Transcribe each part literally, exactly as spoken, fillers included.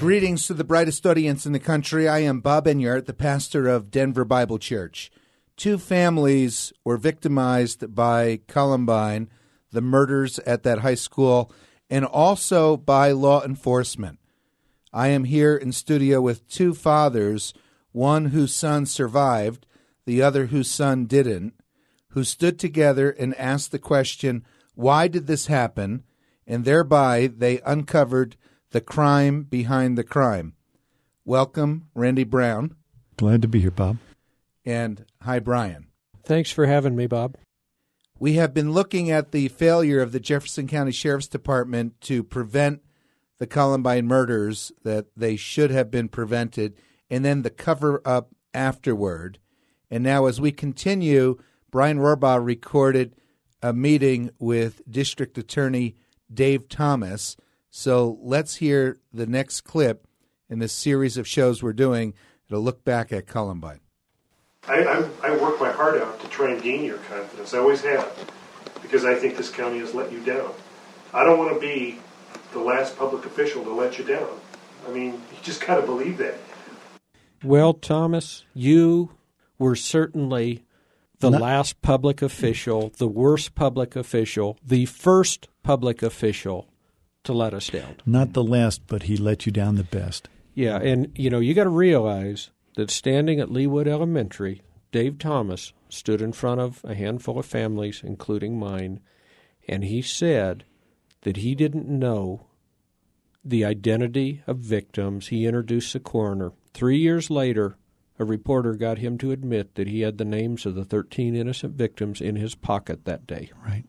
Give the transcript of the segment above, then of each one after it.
Greetings to the brightest audience in the country. I am Bob Enyart, the pastor of Denver Bible Church. Two families were victimized by Columbine, the murders at that high school, and also by law enforcement. I am here in studio with two fathers, one whose son survived, the other whose son didn't, who stood together and asked the question, why did this happen? And thereby they uncovered the crime behind the crime. Welcome, Randy Brown. Glad to be here, Bob. And hi, Brian. Thanks for having me, Bob. We have been looking at the failure of the Jefferson County Sheriff's Department to prevent the Columbine murders, that they should have been prevented, and then the cover-up afterward. And now as we continue, Brian Rohrbaugh recorded a meeting with District Attorney Dave Thomas. So let's hear the next clip in this series of shows we're doing. It'll look back at Columbine. I, I, I work my heart out to try and gain your confidence. I always have, because I think this county has let you down. I don't want to be the last public official to let you down. I mean, you just got to believe that. Well, Thomas, you were certainly the Not- last public official, the worst public official, the first public official to let us down. Not the last, but he let you down the best. Yeah, and, you know, you got to realize that standing at Leawood Elementary, Dave Thomas stood in front of a handful of families, including mine, and he said that he didn't know the identity of victims. He introduced the coroner. Three years later, a reporter got him to admit that he had the names of the thirteen innocent victims in his pocket that day. Right.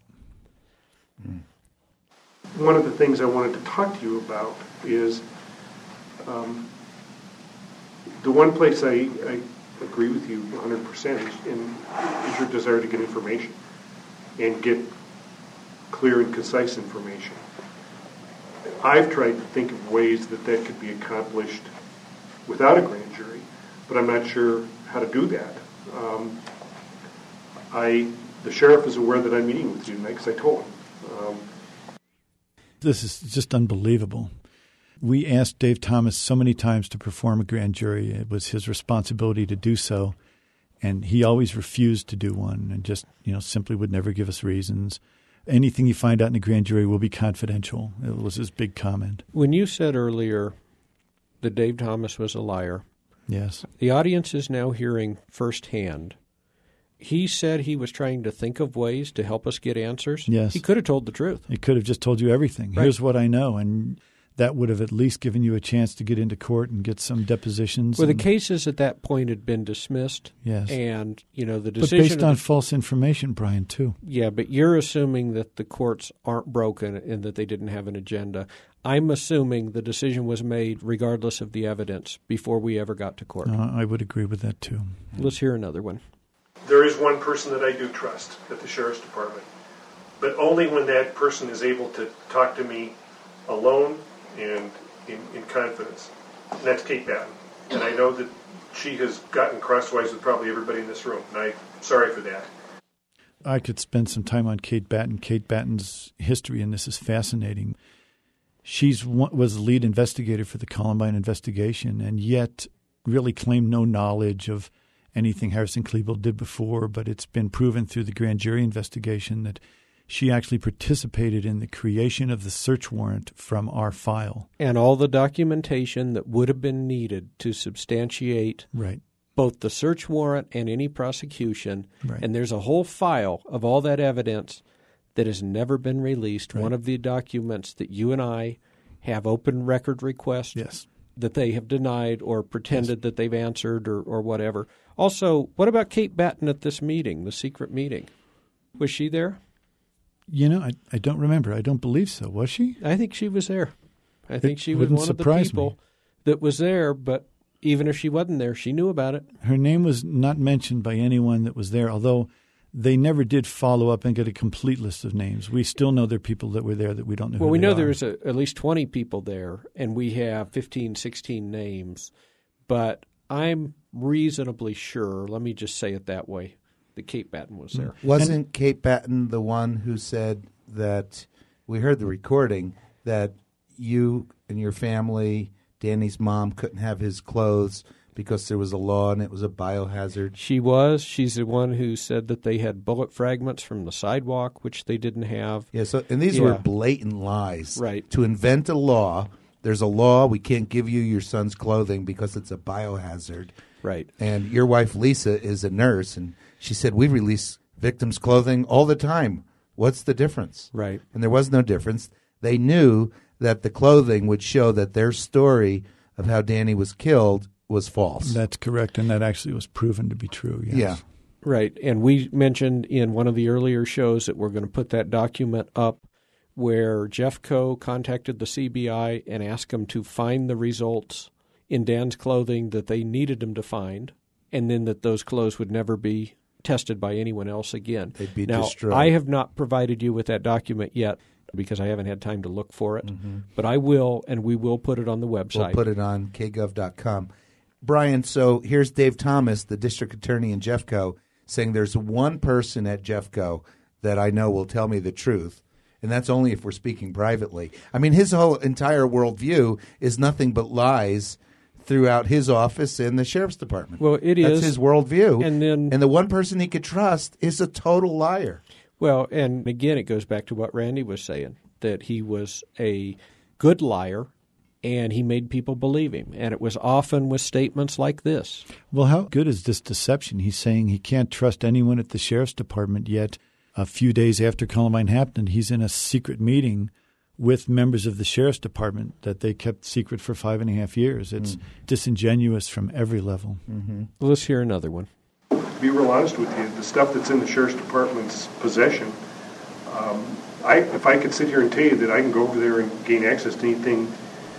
Mm. One of the things I wanted to talk to you about is um, the one place I, I agree with you one hundred percent is, in, is your desire to get information and get clear and concise information. I've tried to think of ways that that could be accomplished without a grand jury, but I'm not sure how to do that. Um, I, the sheriff is aware that I'm meeting with you tonight because I told him. Um, This is just unbelievable. We asked Dave Thomas so many times to perform a grand jury. It was his responsibility to do so, and he always refused to do one and just, you know, simply would never give us reasons. Anything you find out in a grand jury will be confidential. It was his big comment. When you said earlier that Dave Thomas was a liar, Yes. the audience is now hearing firsthand. He said he was trying to think of ways to help us get answers. Yes. He could have told the truth. He could have just told you everything. Right. Here's what I know, and that would have at least given you a chance to get into court and get some depositions. Well, the and, cases at that point had been dismissed. Yes. And, you know, the but decision... based of on the, false information, Brian, too. Yeah, but you're assuming that the courts aren't broken and that they didn't have an agenda. I'm assuming the decision was made regardless of the evidence before we ever got to court. Uh, I would agree with that, too. Let's hear another one. There is one person that I do trust at the Sheriff's Department, but only when that person is able to talk to me alone and in, in confidence. And that's Kate Batten. And I know that she has gotten crosswise with probably everybody in this room, and I'm sorry for that. I could spend some time on Kate Batten. Kate Batten's history in this is fascinating. She's was the lead investigator for the Columbine investigation, and yet really claimed no knowledge of anything Harrison Klebold did before, but it's been proven through the grand jury investigation that she actually participated in the creation of the search warrant from our file. And all the documentation that would have been needed to substantiate right. both the search warrant and any prosecution. Right. And there's a whole file of all that evidence that has never been released. Right. One of the documents that you and I have open record requests Yes. that they have denied or pretended yes. that they've answered or, or whatever. Also, what about Kate Batten at this meeting, the secret meeting? Was she there? You know, I, I don't remember. I don't believe so. Was she? I think she was there. I think It she was wouldn't one of the surprise people me. that was there, but even if she wasn't there, she knew about it. Her name was not mentioned by anyone that was there, although they never did follow up and get a complete list of names. We still know there are people that were there that we don't know Well, who we they know are. there's a, at least twenty people there, and we have fifteen, sixteen names. But I'm reasonably sure, let me just say it that way, that Kate Batten was there. Wasn't And- Kate Batten the one who said that, we heard the recording, that you and your family Danny's mom couldn't have his clothes because there was a law and it was a biohazard. She was. She's the one who said that they had bullet fragments from the sidewalk, which they didn't have. Yeah, so and these Yeah. were blatant lies. Right. To invent a law, there's a law, we can't give you your son's clothing because it's a biohazard. Right. And your wife, Lisa, is a nurse, and she said, we release victims' clothing all the time. What's the difference? Right. And there was no difference. They knew that the clothing would show that their story of how Danny was killed was false. That's correct, and that actually was proven to be true, yes. Yeah. Right. And we mentioned in one of the earlier shows that we're going to put that document up where Jeffco contacted the C B I and asked them to find the results in Dan's clothing that they needed him to find, and then that those clothes would never be tested by anyone else again. They'd be now, destroyed. I have not provided you with that document yet because I haven't had time to look for it, Mm-hmm. but I will, and we will put it on the website. We'll put it on k gov dot com. Brian, so here's Dave Thomas, the district attorney in Jeffco, saying there's one person at Jeffco that I know will tell me the truth, and that's only if we're speaking privately. I mean, his whole entire worldview is nothing but lies throughout his office and the sheriff's department. Well, it That's is. his worldview. And then- and the one person he could trust is a total liar. Well, and again, it goes back to what Randy was saying, that he was a good liar and he made people believe him. And it was often with statements like this. Well, how good is this deception? He's saying he can't trust anyone at the sheriff's department, yet a few days after Columbine happened, he's in a secret meeting with members of the sheriff's department that they kept secret for five and a half years. It's mm. disingenuous from every level. Mm-hmm. Well, let's hear another one. To be real honest with you, the stuff that's in the sheriff's department's possession, um, I, if I could sit here and tell you that I can go over there and gain access to anything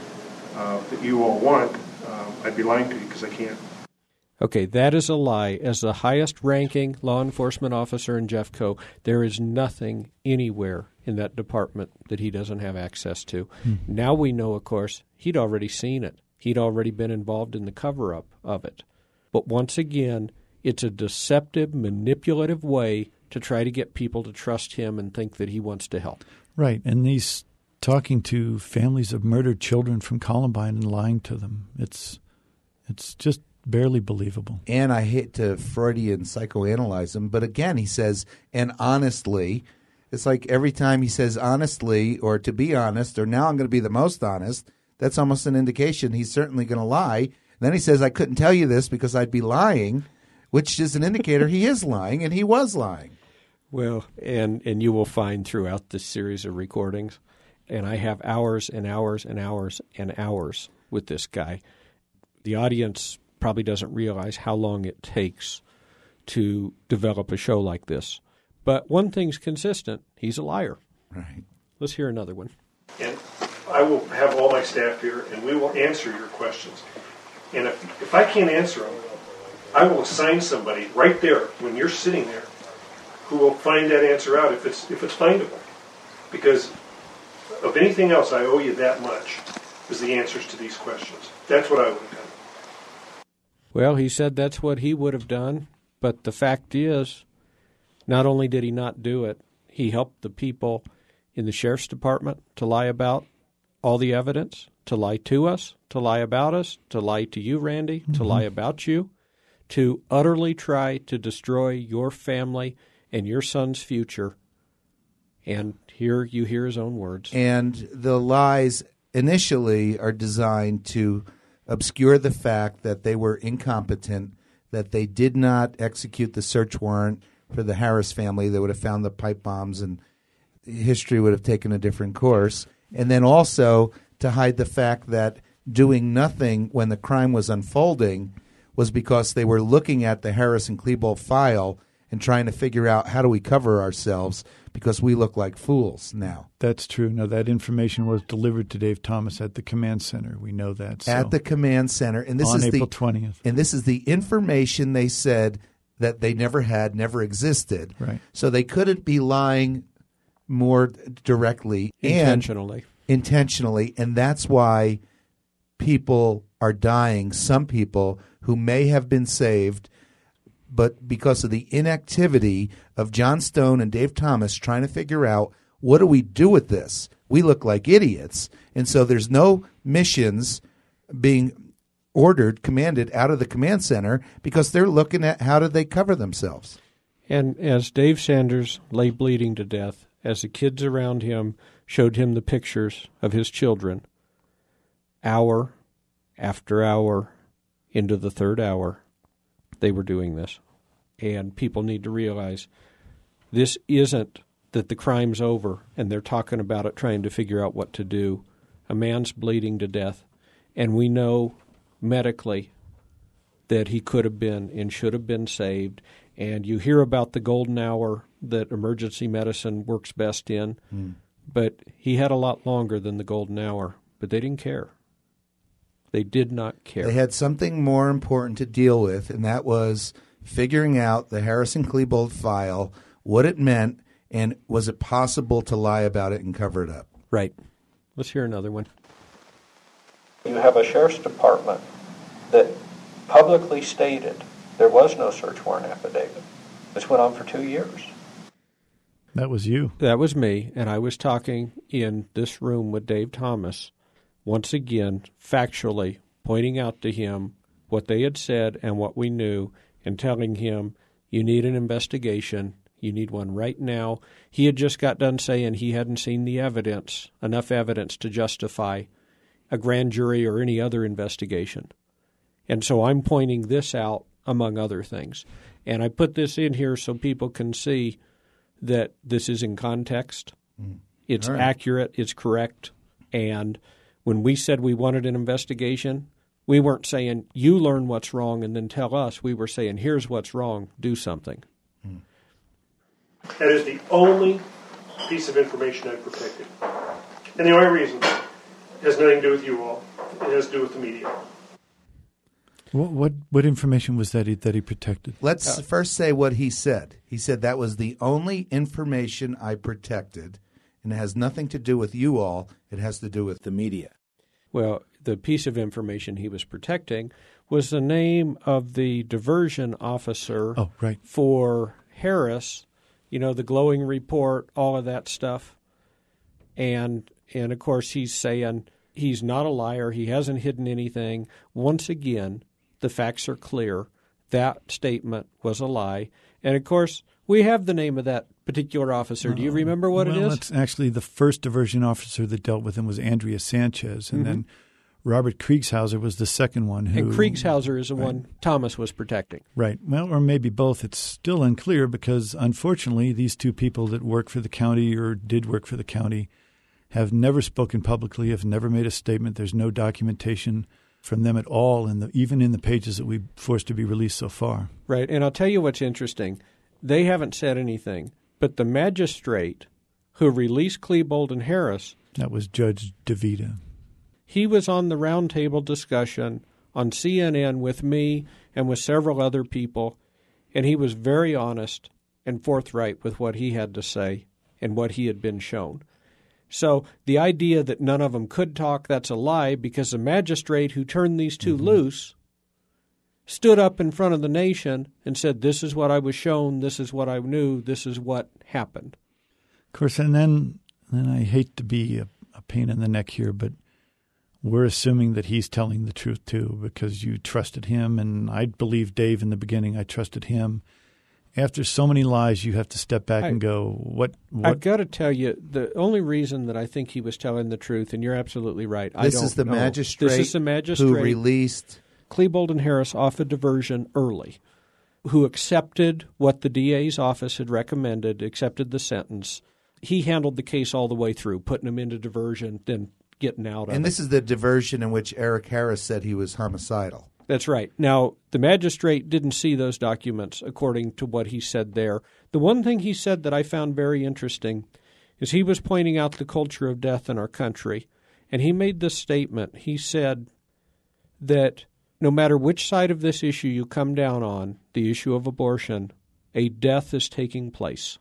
uh, that you all want, uh, I'd be lying to you because I can't. Okay, that is a lie. As the highest-ranking law enforcement officer in Jeffco, there is nothing anywhere in that department that he doesn't have access to. Hmm. Now we know, of course, he'd already seen it. He'd already been involved in the cover-up of it. But once again, it's a deceptive, manipulative way to try to get people to trust him and think that he wants to help. Right, and he's talking to families of murdered children from Columbine and lying to them. It's it's just barely believable. And I hate to Freudian psychoanalyze him, but again, he says, and honestly, it's like every time he says honestly or to be honest or now I'm going to be the most honest, that's almost an indication he's certainly going to lie. And then he says, I couldn't tell you this because I'd be lying, which is an indicator he is lying, and he was lying. Well, and, and you will find throughout this series of recordings, and I have hours and hours and hours and hours with this guy. The audience probably doesn't realize how long it takes to develop a show like this. But one thing's consistent. He's a liar. Right. Let's hear another one. And I will have all my staff here, and we will answer your questions. And if, if I can't answer them, I will assign somebody right there when you're sitting there who will find that answer out if it's if it's findable. Because of anything else, I owe you that much is the answers to these questions. That's what I would have done. Well, he said that's what he would have done, but the fact is, not only did he not do it, he helped the people in the sheriff's department to lie about all the evidence, to lie to us, to lie about us, to lie to you, Randy, mm-hmm. to lie about you, to utterly try to destroy your family and your son's future. And here you hear his own words. And the lies initially are designed to obscure the fact that they were incompetent, that they did not execute the search warrant for the Harris family. They would have found the pipe bombs and history would have taken a different course. And then also to hide the fact that doing nothing when the crime was unfolding was because they were looking at the Harris and Klebold file and trying to figure out how do we cover ourselves because we look like fools now. That's true. No, that information was delivered to Dave Thomas at the command center. We know that. So. At the command center. And this on is April the, twentieth. And this is the information they said that they never had, never existed. Right. So they couldn't be lying more directly. Intentionally. And intentionally. And that's why people are dying, some people who may have been saved, but because of the inactivity of John Stone and Dave Thomas trying to figure out what do we do with this? We look like idiots. And so there's no missions being ordered, commanded out of the command center because they're looking at how did they cover themselves. And as Dave Sanders lay bleeding to death, as the kids around him showed him the pictures of his children, hour after hour into the third hour, they were doing this. And people need to realize this isn't that the crime's over and they're talking about it, trying to figure out what to do. A man's bleeding to death, and we know medically that he could have been and should have been saved. And you hear about the golden hour that emergency medicine works best in, mm. but he had a lot longer than the golden hour, but they didn't care. They did not care. They had something more important to deal with, and that was figuring out the Harrison-Klebold file, what it meant, and was it possible to lie about it and cover it up? Right. Let's hear another one. You have a sheriff's department that publicly stated there was no search warrant affidavit. This went on for two years. That was you. That was me, and I was talking in this room with Dave Thomas, once again, factually, pointing out to him what they had said and what we knew, and telling him, you need an investigation, you need one right now. He had just got done saying he hadn't seen the evidence, enough evidence to justify a grand jury or any other investigation. And so I'm pointing this out, among other things. And I put this in here so people can see that this is in context. Mm. It's right. Accurate, it's correct. And when we said we wanted an investigation, we weren't saying, you learn what's wrong and then tell us. We were saying, here's what's wrong, do something. Mm. That is the only piece of information I've protected. And the only reason it has nothing to do with you all. It has to do with the media. What what, what information was that he, that he protected? Let's uh, first say what he said. He said that was the only information I protected, and it has nothing to do with you all. It has to do with the media. Well, the piece of information he was protecting was the name of the diversion officer oh, right. for Harris, you know, the glowing report, all of that stuff. And, and of course, he's saying he's not a liar. He hasn't hidden anything. Once again, the facts are clear. That statement was a lie. And, of course, we have the name of that particular officer. Do you remember what well, it is? It's actually the first diversion officer that dealt with him was Andrea Sanchez, and mm-hmm. then Robert Kriegshauser was the second one. Who, and Kriegshauser is the right. one Thomas was protecting. Right. Well, or maybe both. It's still unclear because, unfortunately, these two people that work for the county or did work for the county have never spoken publicly, have never made a statement. There's no documentation from them at all, in the, even in the pages that we forced to be released so far. Right. And I'll tell you what's interesting. They haven't said anything, but the magistrate who released Klebold and Harris, that was Judge DeVita. He was on the roundtable discussion on C N N with me and with several other people, and he was very honest and forthright with what he had to say and what he had been shown. So the idea that none of them could talk, that's a lie, because the magistrate who turned these two mm-hmm. loose stood up in front of the nation and said, this is what I was shown, this is what I knew, this is what happened. Of course, and then, then I hate to be a, a pain in the neck here, but we're assuming that he's telling the truth too because you trusted him, and I believed Dave in the beginning. I trusted him. After so many lies, you have to step back I, and go, what, what? I've got to tell you, the only reason that I think he was telling the truth, and you're absolutely right. This I don't is the know. magistrate, this is the magistrate who released Klebold and Harris off a diversion early, who accepted what the D A's office had recommended, accepted the sentence. He handled the case all the way through, putting them into diversion, then getting out of it. And this is the diversion in which Eric Harris said he was homicidal. That's right. Now, the magistrate didn't see those documents according to what he said there. The one thing he said that I found very interesting is he was pointing out the culture of death in our country, and he made this statement. He said that no matter which side of this issue you come down on, the issue of abortion, a death is taking place.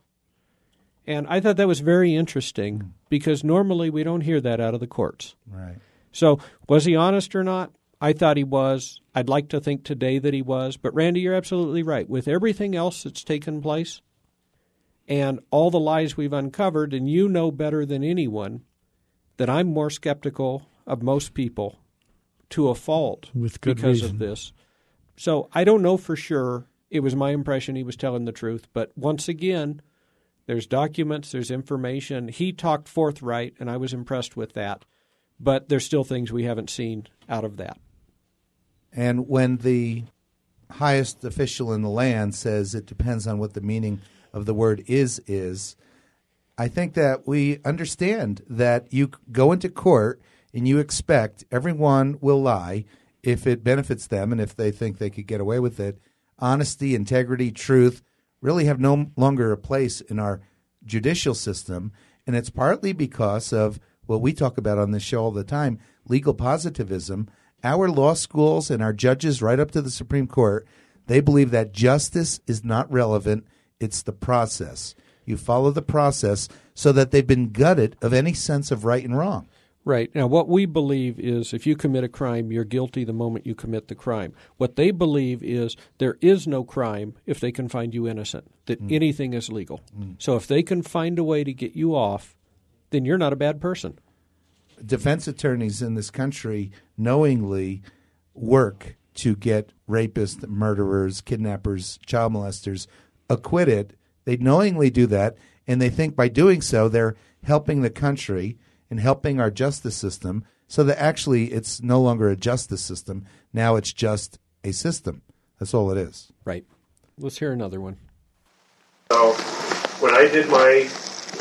And I thought that was very interesting because normally we don't hear that out of the courts. Right. So was he honest or not? I thought he was. I'd like to think today that he was. But, Randy, you're absolutely right. With everything else that's taken place and all the lies we've uncovered, and you know better than anyone that I'm more skeptical of most people to a fault with good because reason. of this. So I don't know for sure. It was my impression he was telling the truth. But once again, there's documents, there's information. He talked forthright, and I was impressed with that. But there's still things we haven't seen out of that. And when the highest official in the land says it depends on what the meaning of the word is is, I think that we understand that you go into court and you expect everyone will lie if it benefits them and if they think they could get away with it. Honesty, integrity, truth really have no longer a place in our judicial system, and it's partly because of what we talk about on this show all the time, legal positivism. Our law schools and our judges right up to the Supreme Court, they believe that justice is not relevant. It's the process. You follow the process so that they've been gutted of any sense of right and wrong. Right. Now, what we believe is if you commit a crime, you're guilty the moment you commit the crime. What they believe is there is no crime if they can find you innocent, that mm. anything is legal. Mm. So if they can find a way to get you off, then you're not a bad person. Defense attorneys in this country knowingly work to get rapists, murderers, kidnappers, child molesters acquitted. They knowingly do that, and they think by doing so they're helping the country and helping our justice system, so that actually it's no longer a justice system. Now it's just a system. That's all it is. Right. Let's hear another one. So when I did my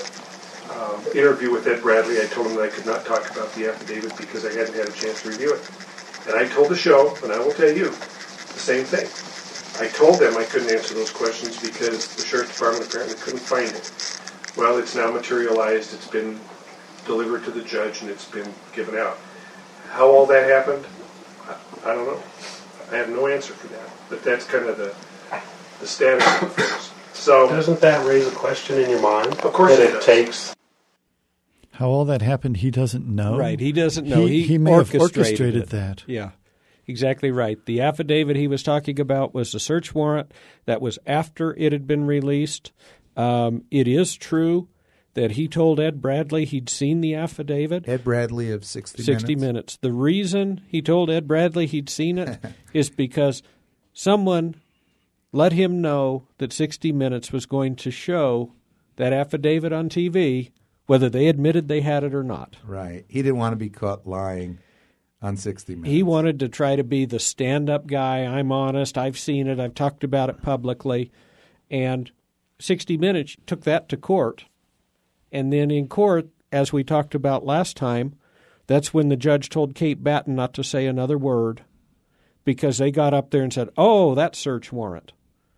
um, interview with Ed Bradley, I told him that I could not talk about the affidavit because I hadn't had a chance to review it. And I told the show, and I will tell you, the same thing. I told them I couldn't answer those questions because the Sheriff's Department apparently couldn't find it. Well, it's now materialized. It's been delivered to the judge, and it's been given out. How all that happened, I, I don't know. I have no answer for that. But that's kind of the the status of affairs. So doesn't that raise a question in your mind? Of course that it, it does. takes. How all that happened, he doesn't know. Right, he doesn't know. He, he, he may orchestrated, have orchestrated it. that. Yeah, exactly right. The affidavit he was talking about was the search warrant that was after it had been released. Um, it is true that he told Ed Bradley he'd seen the affidavit. Ed Bradley of sixty, sixty minutes. minutes. The reason he told Ed Bradley he'd seen it is because someone let him know that sixty minutes was going to show that affidavit on T V, whether they admitted they had it or not. Right. He didn't want to be caught lying on sixty minutes. He wanted to try to be the stand-up guy. I'm honest. I've seen it. I've talked about it publicly. And sixty minutes took that to court. And then in court, as we talked about last time, that's when the judge told Kate Batten not to say another word because they got up there and said, oh, that's search warrant.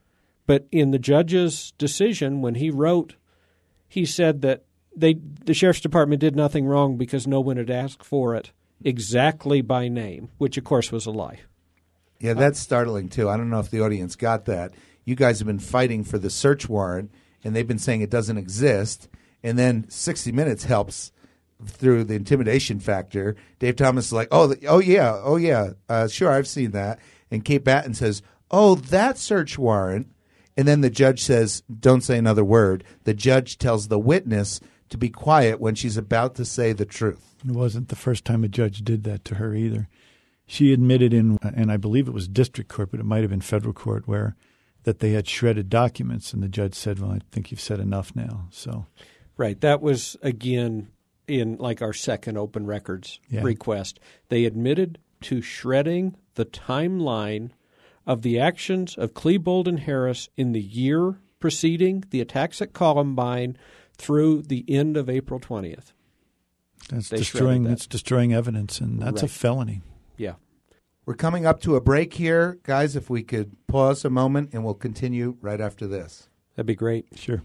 But in the judge's decision, when he wrote, he said that they the Sheriff's Department did nothing wrong because no one had asked for it exactly by name, which, of course, was a lie. Yeah, that's startling, too. I don't know if the audience got that. You guys have been fighting for the search warrant, and they've been saying it doesn't exist. And then sixty minutes helps through the intimidation factor. Dave Thomas is like, oh, the, oh yeah, oh yeah, uh, sure, I've seen that. And Kate Batten says, oh, that search warrant. And then the judge says, don't say another word. The judge tells the witness to be quiet when she's about to say the truth. It wasn't the first time a judge did that to her either. She admitted in, and I believe it was district court, but it might have been federal court, where that they had shredded documents, and the judge said, well, I think you've said enough now. So... Right. That was, again, in like our second open records yeah. request. They admitted to shredding the timeline of the actions of Klebold and Harris in the year preceding the attacks at Columbine through the end of April twentieth. That's They destroying that. that's destroying evidence, and that's Right. a felony. Yeah. We're coming up to a break here. Guys, if we could pause a moment, and we'll continue right after this. That'd be great. Sure.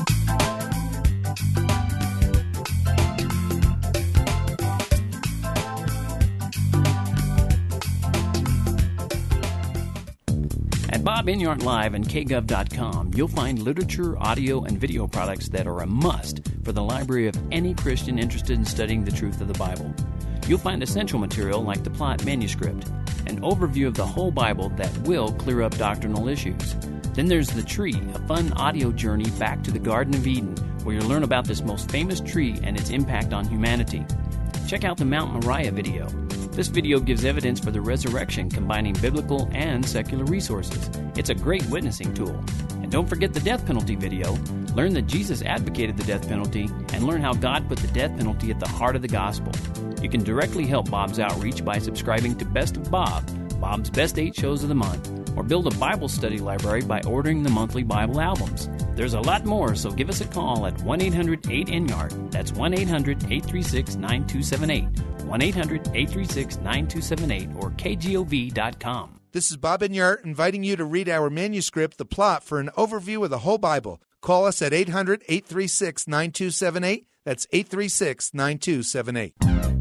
At Bob Enyart Live and K Gov dot com, you'll find literature, audio, and video products that are a must for the library of any Christian interested in studying the truth of the Bible. You'll find essential material like the Plot Manuscript, an overview of the whole Bible that will clear up doctrinal issues. Then there's The Tree, a fun audio journey back to the Garden of Eden, where you'll learn about this most famous tree and its impact on humanity. Check out the Mount Moriah video, This video gives evidence for the resurrection, combining biblical and secular resources. It's a great witnessing tool. And don't forget the death penalty video. Learn that Jesus advocated the death penalty and learn how God put the death penalty at the heart of the gospel. You can directly help Bob's outreach by subscribing to Best of Bob, Bob's Best Eight Shows of the Month, or build a Bible study library by ordering the monthly Bible albums. There's a lot more, so give us a call at one eight hundred eight N Y A R D. That's one eight hundred eight three six nine two seven eight, one eight hundred eight three six nine two seven eight, or K G O V dot com. This is Bob Enyart inviting you to read our manuscript, The Plot, for an overview of the whole Bible. Call us at eight hundred eight three six nine two seven eight. That's eight three six nine two seven eight.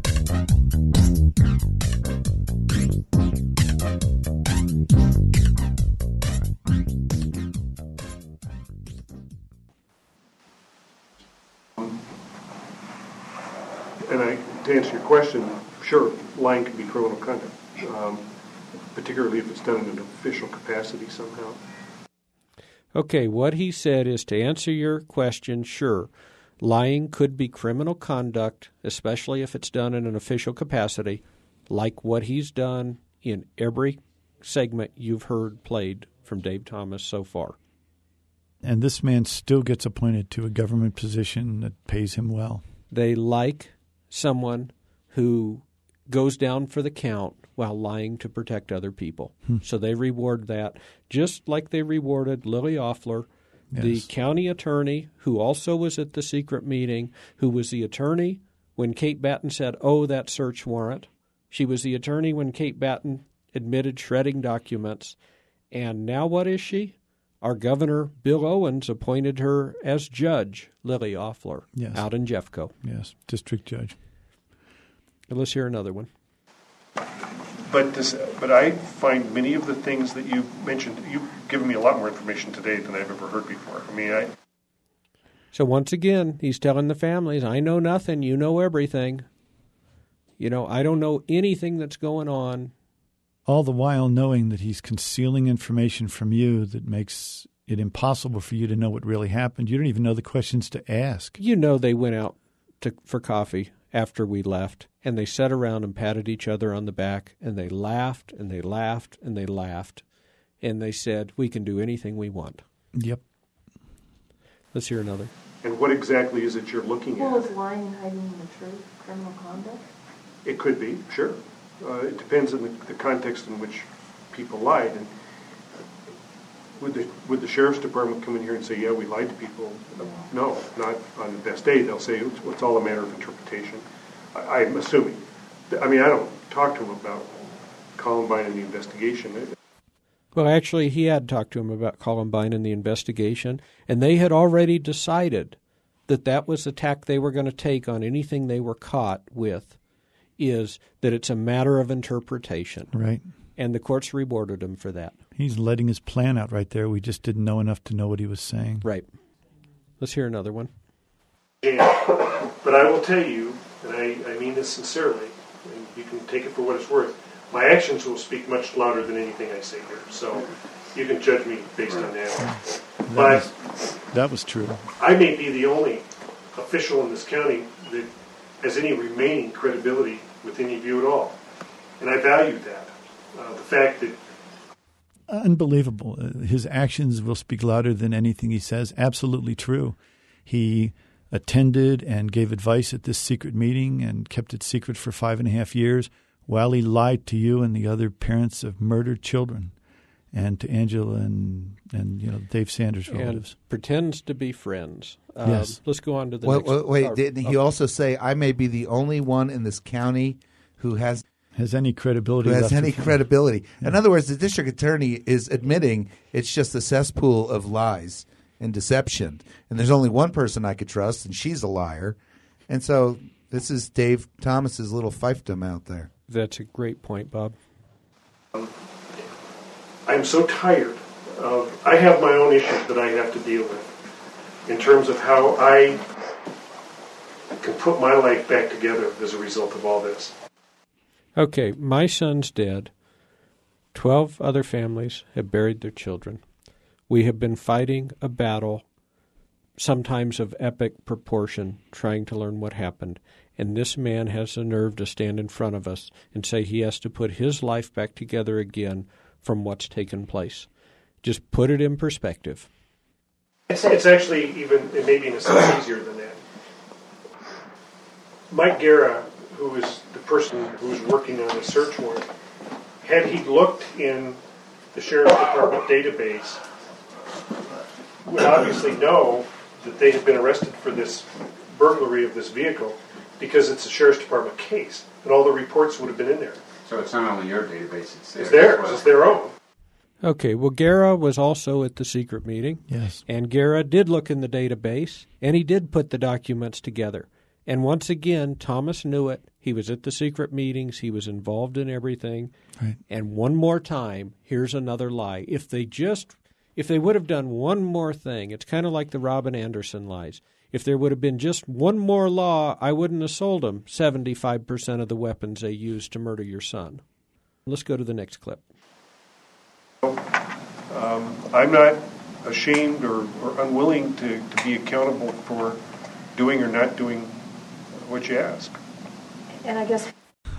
And I, to answer your question, sure, lying can be criminal conduct, um, particularly if it's done in an official capacity somehow. Okay, what he said is, to answer your question, sure, lying could be criminal conduct, especially if it's done in an official capacity, like what he's done in every segment you've heard played from Dave Thomas so far. And this man still gets appointed to a government position that pays him well. They like someone who goes down for the count while lying to protect other people. Hmm. So they reward that, just like they rewarded Lily Offler, yes. the county attorney who also was at the secret meeting, who was the attorney when Kate Batten said, oh, that search warrant. She was the attorney when Kate Batten admitted shredding documents. And now what is she? Our governor, Bill Owens, appointed her as judge, Lily Offler, yes. out in Jeffco. Yes, district judge. Let's hear another one. But this, but I find many of the things that you mentioned, you've given me a lot more information today than I've ever heard before. I mean, I... So once again, he's telling the families, I know nothing, you know everything. You know, I don't know anything that's going on. All the while knowing that he's concealing information from you that makes it impossible for you to know what really happened. You don't even know the questions to ask. You know they went out to, for coffee after we left, and they sat around and patted each other on the back, and they laughed, and they laughed, and they laughed, and they said, we can do anything we want. Yep. Let's hear another. And what exactly is it you're looking well, at? Well, is lying and hiding the truth criminal conduct? It could be, sure. Uh, it depends on the, the context in which people lied. And would the would the sheriff's department come in here and say, "Yeah, we lied to people"? Yeah. No, not on the best day. They'll say it's, it's all a matter of interpretation. I, I'm assuming. I mean, I don't talk to him about Columbine and the investigation. Well, actually, he had talked to him about Columbine and the investigation, and they had already decided that that was the tack they were going to take on anything they were caught with. Is that it's a matter of interpretation. Right. And the courts rewarded him for that. He's letting his plan out right there. We just didn't know enough to know what he was saying. Right. Let's hear another one. Yeah. But I will tell you, and I, I mean this sincerely, and you can take it for what it's worth, my actions will speak much louder than anything I say here. So you can judge me based on that. that but was, that was true. I may be the only official in this county that has any remaining credibility with any of you at all. And I value that. Uh, the fact that... Unbelievable. Uh, his actions will speak louder than anything he says. Absolutely true. He attended and gave advice at this secret meeting and kept it secret for five and a half years while he lied to you and the other parents of murdered children and to Angela and, and you know, Dave Sanders' relatives. And pretends to be friends. Um, yes. Let's go on to the wait, next. Wait, wait or, didn't he oh. also say, I may be the only one in this county who has has any credibility? Who has left any with credibility? Yeah. In other words, the district attorney is admitting it's just a cesspool of lies and deception, and there's only one person I could trust, and she's a liar. And so this is Dave Thomas's little fiefdom out there. That's a great point, Bob. Um, I'm so tired of, I have my own issues that I have to deal with in terms of how I can put my life back together as a result of all this. Okay, my son's dead. Twelve other families have buried their children. We have been fighting a battle, sometimes of epic proportion, trying to learn what happened. And this man has the nerve to stand in front of us and say he has to put his life back together again from what's taken place. Just put it in perspective. It's, it's actually even, it may be in a sense easier than that. Mike Guerra, who is the person who was working on the search warrant, had he looked in the Sheriff's Department database, would obviously know that they had been arrested for this burglary of this vehicle because it's a Sheriff's Department case, and all the reports would have been in there. So it's not only your database, it's theirs. It's theirs. Well. It's their own. Okay, well, Guerra was also at the secret meeting. Yes. And Guerra did look in the database, and he did put the documents together. And once again, Thomas knew it. He was at the secret meetings. He was involved in everything. Right. And one more time, here's another lie. If they just, if they would have done one more thing, it's kind of like the Robin Anderson lies. If there would have been just one more law, I wouldn't have sold them seventy-five percent of the weapons they used to murder your son. Let's go to the next clip. Um, I'm not ashamed or, or unwilling to, to be accountable for doing or not doing what you ask. And I guess...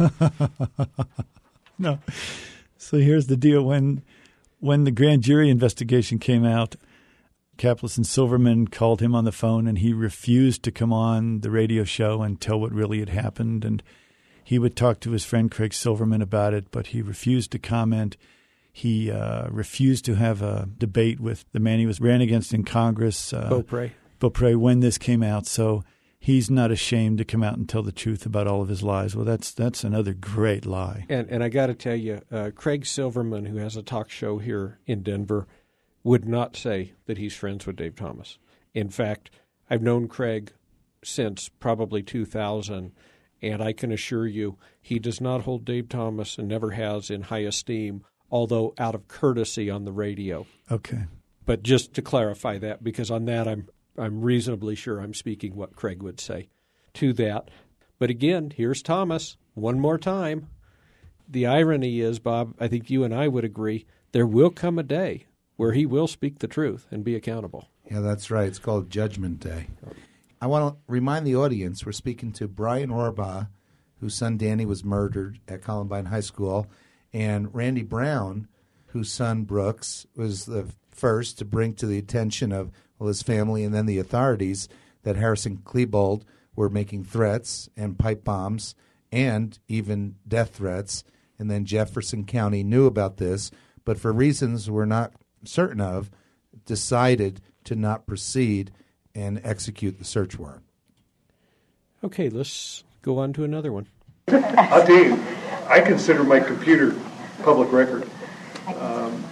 No. So here's the deal. When when the grand jury investigation came out, Caplis and Silverman called him on the phone, and he refused to come on the radio show and tell what really had happened. And he would talk to his friend Craig Silverman about it, but he refused to comment. He uh, refused to have a debate with the man he was ran against in Congress, uh, Beaupre. Beaupre, when this came out. So he's not ashamed to come out and tell the truth about all of his lies. Well, that's that's another great lie. And and I got to tell you, uh, Craig Silverman, who has a talk show here in Denver, would not say that he's friends with Dave Thomas. In fact, I've known Craig since probably two thousand, and I can assure you he does not hold Dave Thomas and never has in high esteem, although out of courtesy on the radio. Okay. But just to clarify that, because on that I'm I'm reasonably sure I'm speaking what Craig would say to that. But again, here's Thomas one more time. The irony is, Bob, I think you and I would agree, there will come a day where he will speak the truth and be accountable. Yeah, that's right. It's called Judgment Day. I want to remind the audience we're speaking to Brian Orbaugh, whose son Danny was murdered at Columbine High School, and Randy Brown, whose son Brooks was the first to bring to the attention of well, his family and then the authorities that Harrison Klebold were making threats and pipe bombs and even death threats. And then Jefferson County knew about this, but for reasons we're not certain of, decided to not proceed and execute the search warrant. Okay, let's go on to another one. I'll tell you, I consider my computer public record. Um,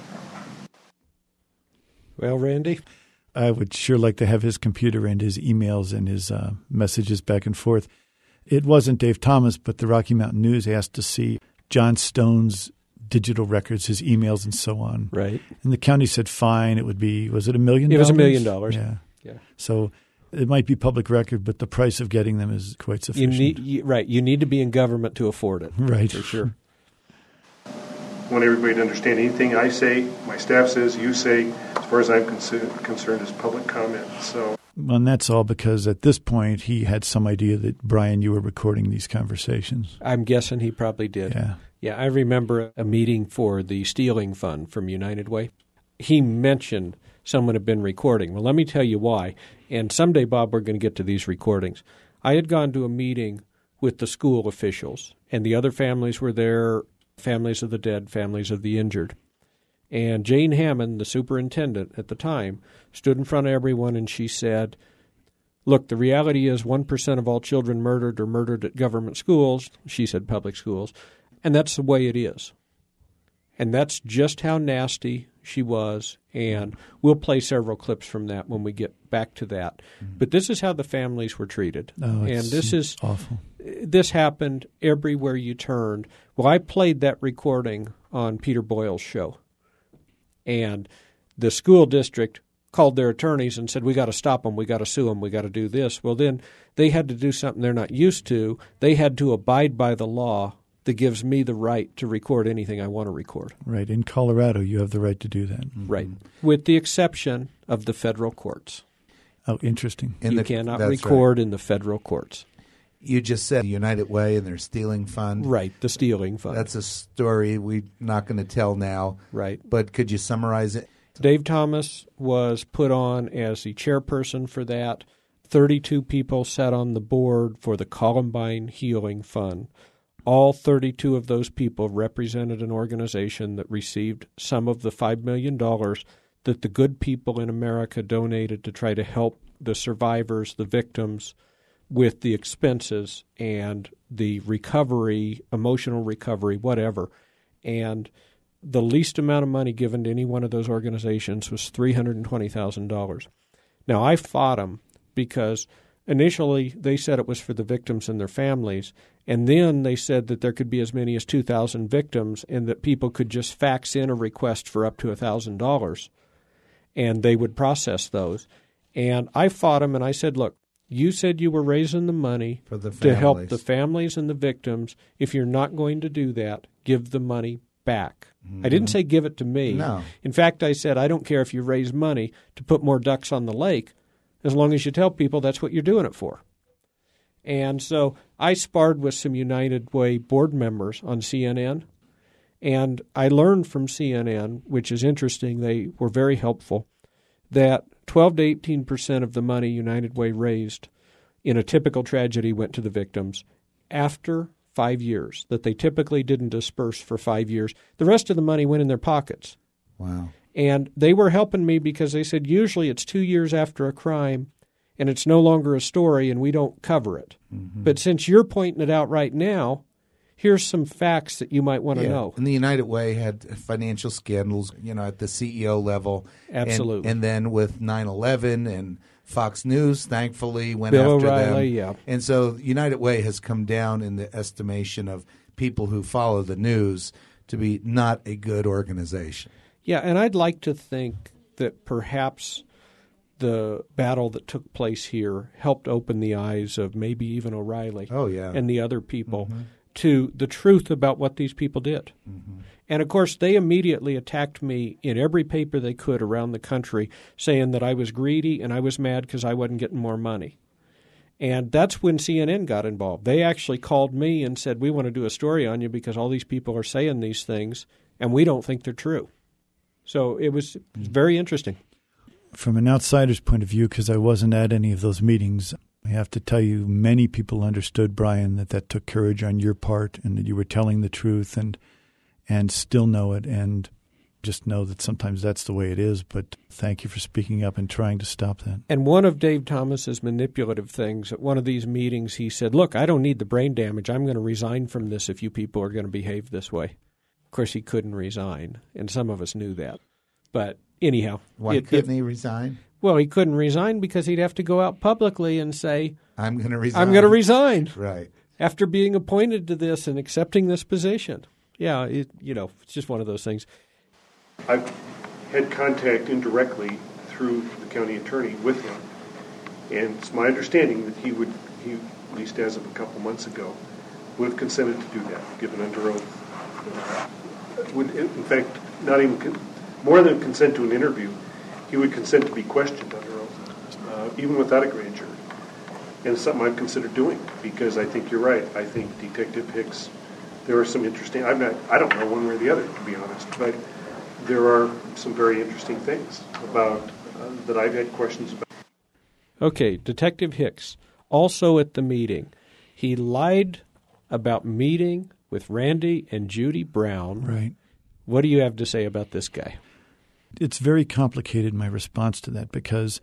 well, Randy? I would sure like to have his computer and his emails and his uh, messages back and forth. It wasn't Dave Thomas, but the Rocky Mountain News asked to see John Stone's digital records, his emails and so on. Right. And the county said fine. It would be, was it a million dollars? It was a million dollars. Yeah. Yeah. So it might be public record, but the price of getting them is quite sufficient. You need, you, right. You need to be in government to afford it. Right. For sure. I want everybody to understand anything I say, my staff says, you say, as far as I'm concerned, concerned is public comment. So, well, and that's all because at this point he had some idea that, Brian, you were recording these conversations. I'm guessing he probably did. Yeah. Yeah, I remember a meeting for the Stealing Fund from United Way. He mentioned someone had been recording. Well, let me tell you why. And someday, Bob, we're going to get to these recordings. I had gone to a meeting with the school officials, and the other families were there, families of the dead, families of the injured. And Jane Hammond, the superintendent at the time, stood in front of everyone and she said, look, the reality is one percent of all children murdered are murdered at government schools. She said public schools. And that's the way it is. And that's just how nasty she was. And we'll play several clips from that when we get back to that. Mm-hmm. But this is how the families were treated. Oh, it's, and this is awful. This happened everywhere you turned. Well, I played that recording on Peter Boyle's show. And the school district called their attorneys and said, we got to stop them, we got to sue them, we got to do this. Well, then they had to do something they're not used to. They had to abide by the law that gives me the right to record anything I want to record. Right. In Colorado, you have the right to do that. Mm-hmm. Right. With the exception of the federal courts. Oh, interesting. In you the, cannot record right. in the federal courts. You just said United Way and their stealing fund. Right, the stealing fund. That's a story we're not going to tell now. Right. But could you summarize it? Dave Thomas was put on as the chairperson for that. thirty-two people sat on the board for the Columbine Healing Fund. All thirty-two of those people represented an organization that received some of the five million dollars that the good people in America donated to try to help the survivors, the victims, with the expenses and the recovery, emotional recovery, whatever. And the least amount of money given to any one of those organizations was three hundred twenty thousand dollars. Now, I fought them because initially they said it was for the victims and their families, and then they said that there could be as many as two thousand victims and that people could just fax in a request for up to one thousand dollars, and they would process those. And I fought them, and I said, look, you said you were raising the money for the to help the families and the victims. If you're not going to do that, give the money back. Mm-hmm. I didn't say give it to me. No. In fact, I said I don't care if you raise money to put more ducks on the lake, as long as you tell people that's what you're doing it for. And so I sparred with some United Way board members on C N N, and I learned from C N N, which is interesting, they were very helpful, that twelve to eighteen percent of the money United Way raised in a typical tragedy went to the victims after five years, that they typically didn't disperse for five years. The rest of the money went in their pockets. Wow. And they were helping me because they said usually it's two years after a crime and it's no longer a story and we don't cover it. Mm-hmm. But since you're pointing it out right now, here's some facts that you might want to yeah. know. And the United Way had financial scandals, you know, at the C E O level. Absolutely. And, and then with nine eleven and Fox News, thankfully, went Bill after O'Reilly, them. yeah. And so United Way has come down in the estimation of people who follow the news to be not a good organization. Yeah, and I'd like to think that perhaps the battle that took place here helped open the eyes of maybe even O'Reilly oh, yeah. and the other people mm-hmm. to the truth about what these people did. Mm-hmm. And, of course, they immediately attacked me in every paper they could around the country, saying that I was greedy and I was mad because I wasn't getting more money. And that's when C N N got involved. They actually called me and said, we want to do a story on you because all these people are saying these things, and we don't think they're true. So it was very interesting. From an outsider's point of view, because I wasn't at any of those meetings, I have to tell you many people understood, Brian, that that took courage on your part and that you were telling the truth and and still know it and just know that sometimes that's the way it is. But thank you for speaking up and trying to stop that. And one of Dave Thomas's manipulative things, at one of these meetings, he said, look, I don't need the brain damage. I'm going to resign from this if you people are going to behave this way. Of course, he couldn't resign, and some of us knew that. But anyhow. Why it, couldn't it, he resign? Well, he couldn't resign because he'd have to go out publicly and say, I'm going to resign. I'm going to resign. Right. After being appointed to this and accepting this position. Yeah, it, you know, it's just one of those things. I've had contact indirectly through the county attorney with him, and it's my understanding that he would, he at least as of a couple months ago, would have consented to do that, given under oath. Uh, would, in fact, not even con- more than consent to an interview, he would consent to be questioned under oath, uh, even without a grand jury. And it's something I've considered doing because I think you're right. I think Detective Hicks, there are some interesting. I'm not. I don't know one way or the other, to be honest, but there are some very interesting things about uh, that I've had questions about. Okay, Detective Hicks, also at the meeting, he lied about meeting with Randy and Judy Brown. Right. What do you have to say about this guy? It's very complicated, my response to that, because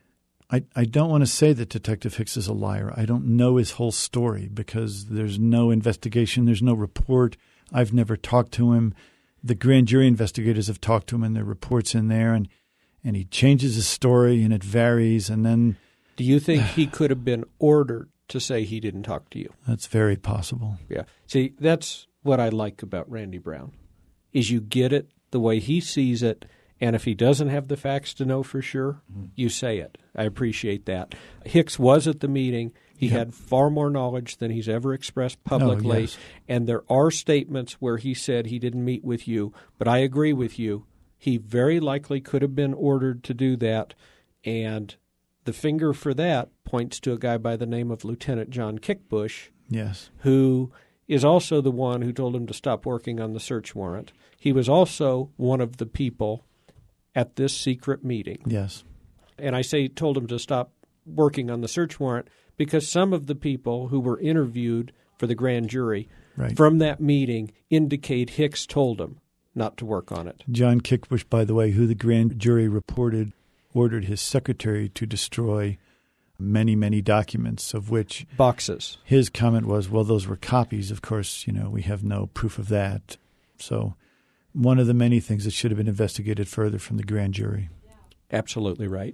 I, I don't want to say that Detective Hicks is a liar. I don't know his whole story because there's no investigation. There's no report. I've never talked to him. The grand jury investigators have talked to him, and there are reports in there, and, and he changes his story, and it varies. And then, do you think he could have been ordered to say he didn't talk to you? That's very possible. Yeah. See, that's what I like about Randy Brown, is you get it the way he sees it. And if he doesn't have the facts to know for sure, mm. you say it. I appreciate that. Hicks was at the meeting. He yep. had far more knowledge than he's ever expressed publicly. Oh, yes. And there are statements where he said he didn't meet with you. But I agree with you. He very likely could have been ordered to do that. And the finger for that points to a guy by the name of Lieutenant John Kickbush, Yes. who is also the one who told him to stop working on the search warrant. He was also one of the people at this secret meeting. Yes. And I say told him to stop working on the search warrant because some of the people who were interviewed for the grand jury Right. from that meeting indicate Hicks told him not to work on it. John Kickbush, by the way, who the grand jury reported, ordered his secretary to destroy many, many documents, of which Boxes. his comment was, well, those were copies. Of course, you know, we have no proof of that. So one of the many things that should have been investigated further from the grand jury. Absolutely right.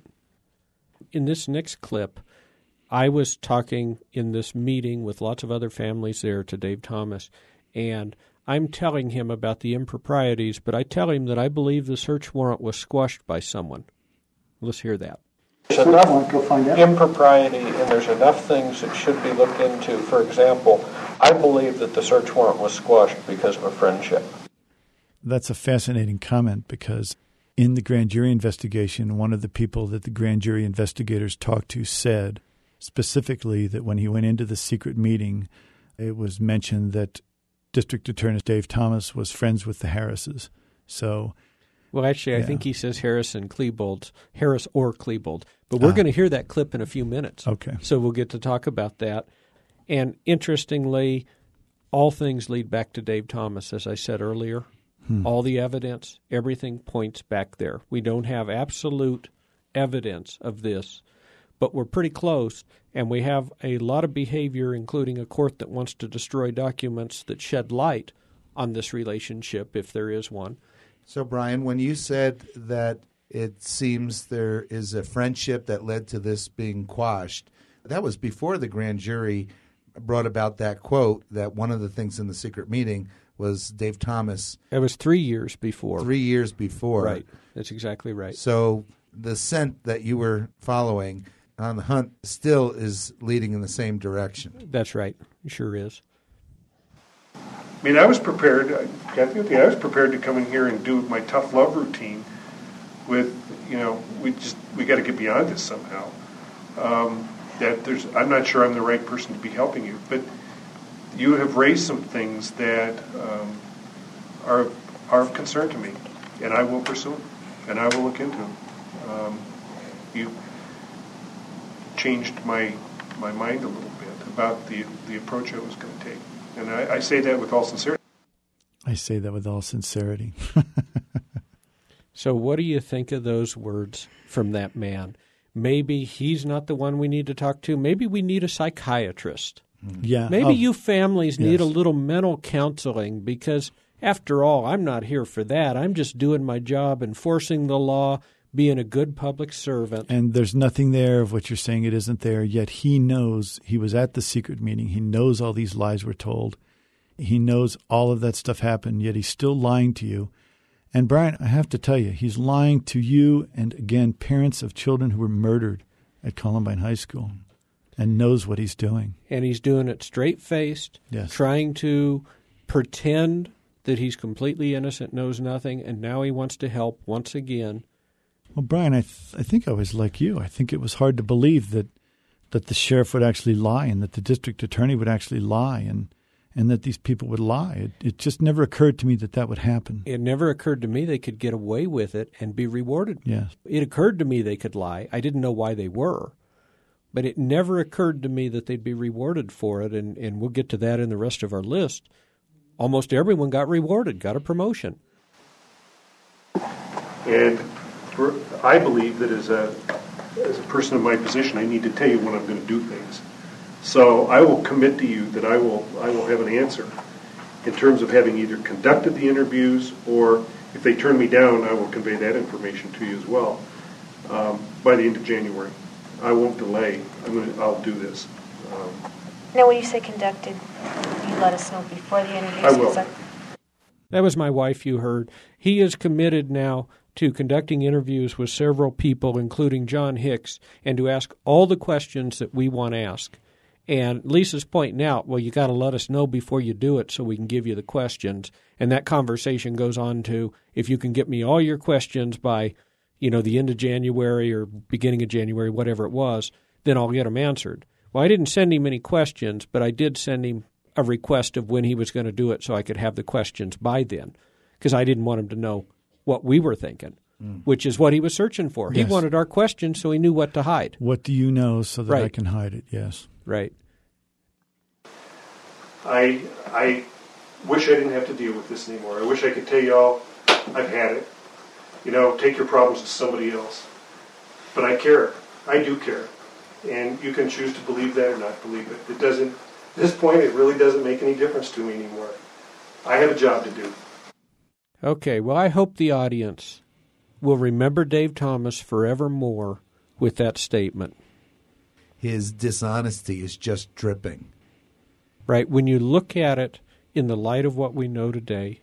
In this next clip, I was talking in this meeting with lots of other families there to Dave Thomas, and I'm telling him about the improprieties, but I tell him that I believe the search warrant was squashed by someone. Let's hear that. There's enough impropriety and there's enough things that should be looked into. For example, I believe that the search warrant was squashed because of a friendship. That's a fascinating comment because in the grand jury investigation, one of the people that the grand jury investigators talked to said specifically that when he went into the secret meeting, it was mentioned that District Attorney Dave Thomas was friends with the Harrises. So, well, actually, I yeah. think he says Harris and Klebold, Harris or Klebold. But we're Ah. going to hear that clip in a few minutes. Okay. So we'll get to talk about that. And interestingly, all things lead back to Dave Thomas, as I said earlier. Hmm. All the evidence, everything points back there. We don't have absolute evidence of this, but we're pretty close, and we have a lot of behavior, including a court that wants to destroy documents that shed light on this relationship, if there is one. So, Brian, when you said that it seems there is a friendship that led to this being quashed, that was before the grand jury brought about that quote that one of the things in the secret meeting was Dave Thomas. It was three years before. Three years before. Right. That's exactly right. So the scent that you were following on the hunt still is leading in the same direction. That's right. It sure is. I mean, I was prepared, Kathy, with you, I was prepared to come in here and do my tough love routine with, you know, we just, we got to get beyond this somehow. Um, that there's, I'm not sure I'm the right person to be helping you, but you have raised some things that um, are are of concern to me, and I will pursue them, and I will look into them. Um, you changed my my mind a little bit about the the approach I was going to take, and I, I say that with all sincerity. I say that with all sincerity. So what do you think of those words from that man? Maybe he's not the one we need to talk to. Maybe we need a psychiatrist. Yeah. Maybe oh, you families need yes. a little mental counseling because, after all, I'm not here for that. I'm just doing my job, enforcing the law, being a good public servant. And there's nothing there of what you're saying it isn't there, yet he knows he was at the secret meeting. He knows all these lies were told. He knows all of that stuff happened, yet he's still lying to you. And, Brian, I have to tell you, he's lying to you and, again, parents of children who were murdered at Columbine High School and knows what he's doing. And he's doing it straight-faced, yes. trying to pretend that he's completely innocent, knows nothing, and now he wants to help once again. Well, Brian, I, th- I think I was like you. I think it was hard to believe that, that the sheriff would actually lie and that the district attorney would actually lie and and that these people would lie. It, it just never occurred to me that that would happen. It never occurred to me they could get away with it and be rewarded. Yes. It occurred to me they could lie. I didn't know why they were. But it never occurred to me that they'd be rewarded for it, and, and we'll get to that in the rest of our list. Almost everyone got rewarded, got a promotion. And for, I believe that as a as a person in my position, I need to tell you when I'm going to do things. So I will commit to you that I will I will have an answer in terms of having either conducted the interviews, or if they turn me down, I will convey that information to you as well um, by the end of January. I won't delay. I'm going to, I'll do this. Um, Now, when you say conducted, you let us know before the interviews. I will. That... that was my wife you heard. He is committed now to conducting interviews with several people, including John Hicks, and to ask all the questions that we want to ask. And Lisa's pointing out, well, you got to let us know before you do it so we can give you the questions. And that conversation goes on to, if you can get me all your questions by, you know, the end of January or beginning of January, whatever it was, then I'll get them answered. Well, I didn't send him any questions, but I did send him a request of when he was going to do it so I could have the questions by then, because I didn't want him to know what we were thinking, mm. which is what he was searching for. Yes. He wanted our questions so he knew what to hide. What do you know so that right. I can hide it? Yes. Right. I I wish I didn't have to deal with this anymore. I wish I could tell you all I've had it. You know, take your problems to somebody else. But I care. I do care. And you can choose to believe that or not believe it. It doesn't, at this point, it really doesn't make any difference to me anymore. I have a job to do. Okay, well, I hope the audience will remember Dave Thomas forevermore with that statement. His dishonesty is just dripping. Right. When you look at it in the light of what we know today,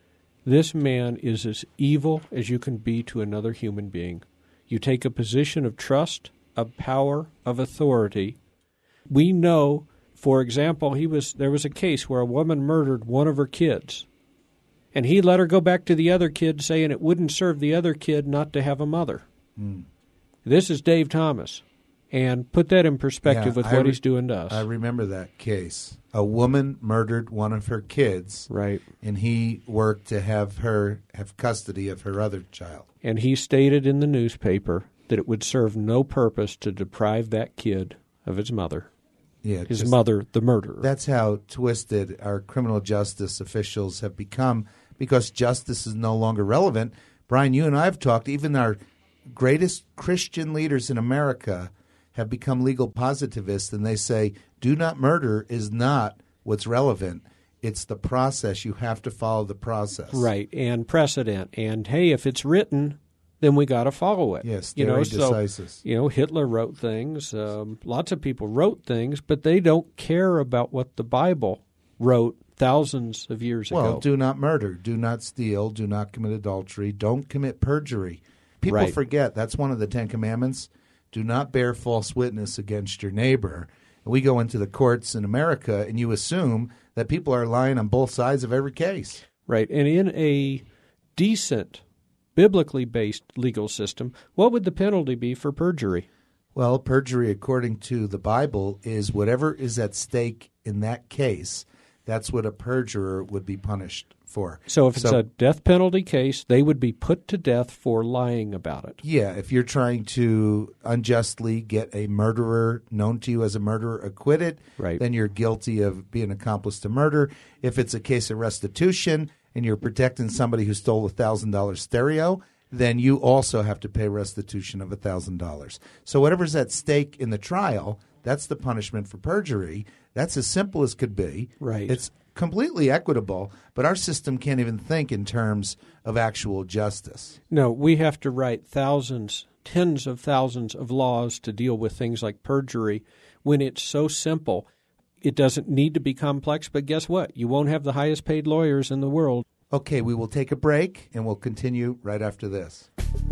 this man is as evil as you can be to another human being. You take a position of trust, of power, of authority. We know, for example, he was there was a case where a woman murdered one of her kids, and he let her go back to the other kid, saying it wouldn't serve the other kid not to have a mother. Mm. This is Dave Thomas. And put that in perspective yeah, with what re- he's doing to us. I remember that case. A woman murdered one of her kids. Right. And he worked to have her have custody of her other child. And he stated in the newspaper that it would serve no purpose to deprive that kid of his mother. Yeah, his mother, the murderer. That's how twisted our criminal justice officials have become, because justice is no longer relevant. Brian, you and I have talked, even our greatest Christian leaders in America have become legal positivists, and they say, do not murder is not what's relevant. It's the process. You have to follow the process. Right, and precedent. And, hey, if it's written, then we got to follow it. Yes, you know, decisis. So, you know, Hitler wrote things. Um, lots of people wrote things, but they don't care about what the Bible wrote thousands of years well, ago. Well, do not murder, do not steal, do not commit adultery, don't commit perjury. People right. forget that's one of the Ten Commandments. Do not bear false witness against your neighbor. And we go into the courts in America, and you assume that people are lying on both sides of every case. Right. And in a decent, biblically based legal system, what would the penalty be for perjury? Well, perjury, according to the Bible, is whatever is at stake in that case. That's what a perjurer would be punished for. So if it's so, a death penalty case, they would be put to death for lying about it. Yeah, if you're trying to unjustly get a murderer known to you as a murderer acquitted, right. then you're guilty of being accomplice to murder. If it's a case of restitution and you're protecting somebody who stole a one thousand dollars stereo, then you also have to pay restitution of one thousand dollars. So whatever's at stake in the trial, that's the punishment for perjury. That's as simple as could be. Right. It's completely equitable, but our system can't even think in terms of actual justice. No, we have to write thousands, tens of thousands of laws to deal with things like perjury when it's so simple. It doesn't need to be complex, but guess what? You won't have the highest paid lawyers in the world. Okay, we will take a break, and we'll continue right after this.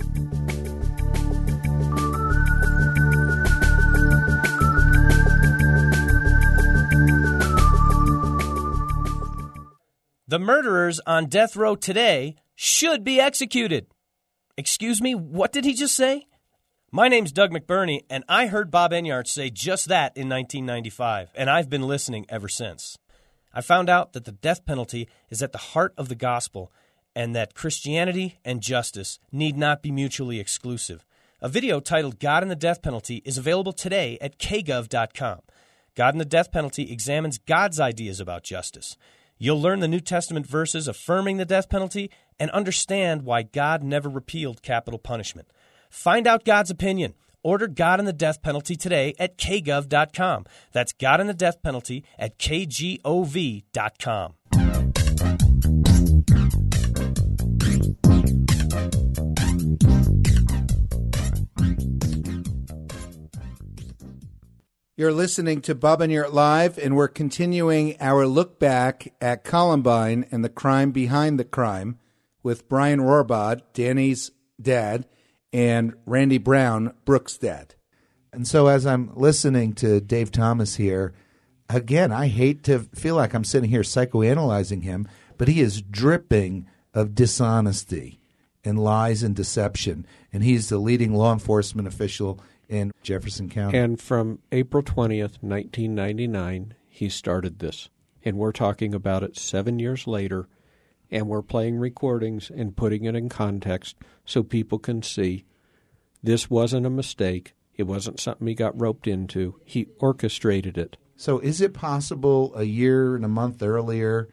The murderers on death row today should be executed. Excuse me, what did he just say? My name's Doug McBurney, and I heard Bob Enyart say just that in nineteen ninety-five, and I've been listening ever since. I found out that the death penalty is at the heart of the gospel, and that Christianity and justice need not be mutually exclusive. A video titled God and the Death Penalty is available today at k gov dot com. God and the Death Penalty examines God's ideas about justice. You'll learn the New Testament verses affirming the death penalty and understand why God never repealed capital punishment. Find out God's opinion. Order God and the Death Penalty today at k gov dot com. That's God and the Death Penalty at k gov dot com. You're listening to Bob Enyart Live, and we're continuing our look back at Columbine and the crime behind the crime with Brian Rohrbach, Danny's dad, and Randy Brown, Brooke's dad. And so as I'm listening to Dave Thomas here, again, I hate to feel like I'm sitting here psychoanalyzing him, but he is dripping of dishonesty and lies and deception, and he's the leading law enforcement official in Jefferson County. And from April twentieth, nineteen ninety-nine, he started this. And we're talking about it seven years later, and we're playing recordings and putting it in context so people can see this wasn't a mistake. It wasn't something he got roped into. He orchestrated it. So is it possible a year and a month earlier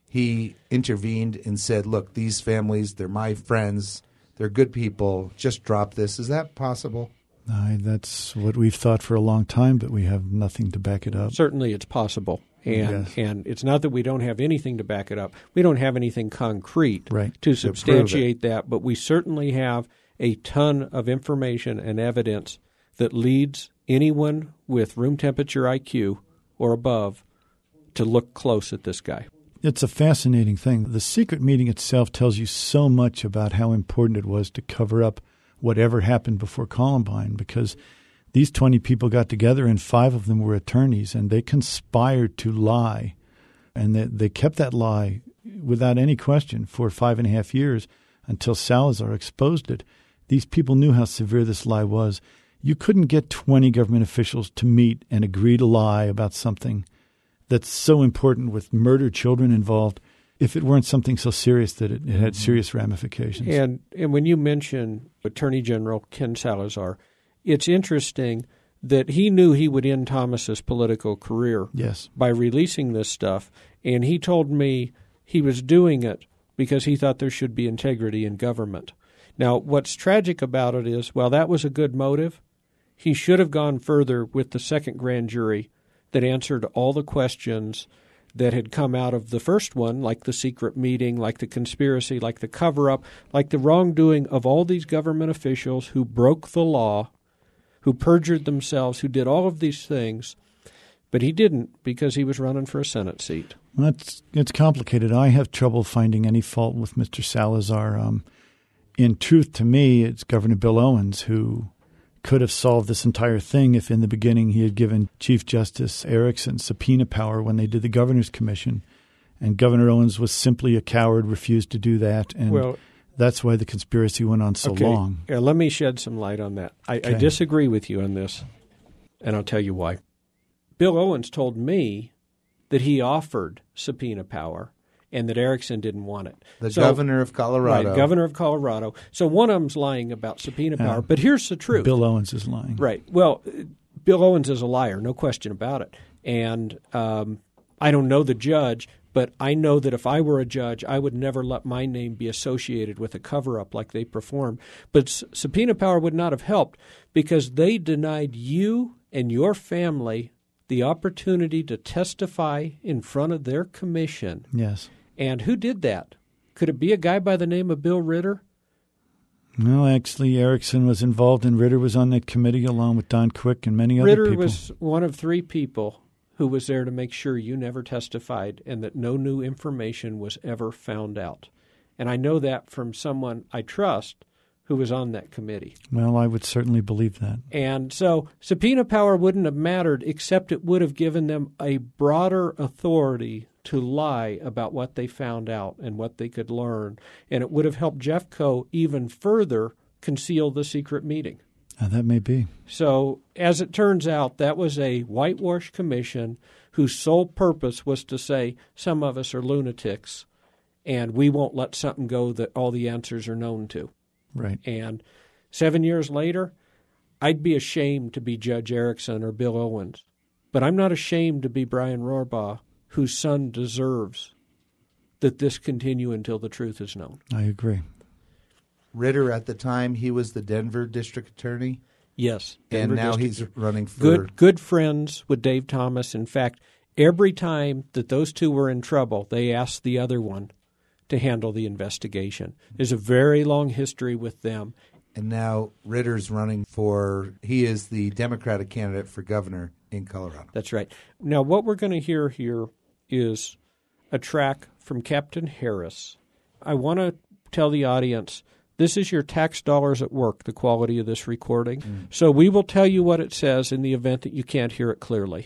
he intervened and said, look, these families, they're my friends, they're good people, just drop this? Is that possible? Uh, that's what we've thought for a long time, but we have nothing to back it up. Certainly it's possible. And yes. and it's not that we don't have anything to back it up. We don't have anything concrete right. to substantiate that, but we certainly have a ton of information and evidence that leads anyone with room temperature I Q or above to look close at this guy. It's a fascinating thing. The secret meeting itself tells you so much about how important it was to cover up whatever happened before Columbine, because these twenty people got together and five of them were attorneys, and they conspired to lie. And they, they kept that lie without any question for five and a half years until Salazar exposed it. These people knew how severe this lie was. You couldn't get twenty government officials to meet and agree to lie about something that's so important with murdered children involved if it weren't something so serious that it, it had serious ramifications. And and when you mention Attorney General Ken Salazar, it's interesting that he knew he would end Thomas's political career yes. by releasing this stuff, and he told me he was doing it because he thought there should be integrity in government. Now, what's tragic about it is, while that was a good motive, he should have gone further with the second grand jury that answered all the questions that had come out of the first one, like the secret meeting, like the conspiracy, like the cover-up, like the wrongdoing of all these government officials who broke the law, who perjured themselves, who did all of these things. But he didn't because he was running for a Senate seat. Well, it's, it's complicated. I have trouble finding any fault with Mister Salazar. Um, in truth, to me, it's Governor Bill Owens who could have solved this entire thing if in the beginning he had given Chief Justice Erickson subpoena power when they did the Governor's Commission. And Governor Owens was simply a coward, refused to do that. And well, that's why the conspiracy went on so okay. long. Yeah, let me shed some light on that. I, okay. I disagree with you on this, and I'll tell you why. Bill Owens told me that he offered subpoena power and that Erickson didn't want it. The so, governor of Colorado. Right, governor of Colorado. So one of them's lying about subpoena power, uh, but here's the truth. Bill Owens is lying. Right. Well, Bill Owens is a liar, no question about it. And um, I don't know the judge, but I know that if I were a judge, I would never let my name be associated with a cover-up like they performed. But s- subpoena power would not have helped because they denied you and your family the opportunity to testify in front of their commission. Yes. And who did that? Could it be a guy by the name of Bill Ritter? No, actually, Erickson was involved, and Ritter was on that committee along with Don Quick and many Ritter other people. Ritter was one of three people who was there to make sure you never testified and that no new information was ever found out. And I know that from someone I trust who was on that committee. Well, I would certainly believe that. And so subpoena power wouldn't have mattered, except it would have given them a broader authority to lie about what they found out and what they could learn. And it would have helped Jeffco even further conceal the secret meeting. Uh, that may be. So, as it turns out, that was a whitewash commission whose sole purpose was to say, some of us are lunatics, and we won't let something go that all the answers are known to. Right. And seven years later, I'd be ashamed to be Judge Erickson or Bill Owens. But I'm not ashamed to be Brian Rohrbaugh, whose son deserves that this continue until the truth is known. I agree. Ritter, at the time, he was the Denver district attorney? Yes. Denver and now district. he's running for... Good, good friends with Dave Thomas. In fact, every time that those two were in trouble, they asked the other one to handle the investigation. There's a very long history with them. And now Ritter's running for, he is the Democratic candidate for governor in Colorado. That's right. Now, what we're going to hear here is a track from Captain Harris. I want to tell the audience, this is your tax dollars at work, the quality of this recording. Mm. So we will tell you what it says in the event that you can't hear it clearly.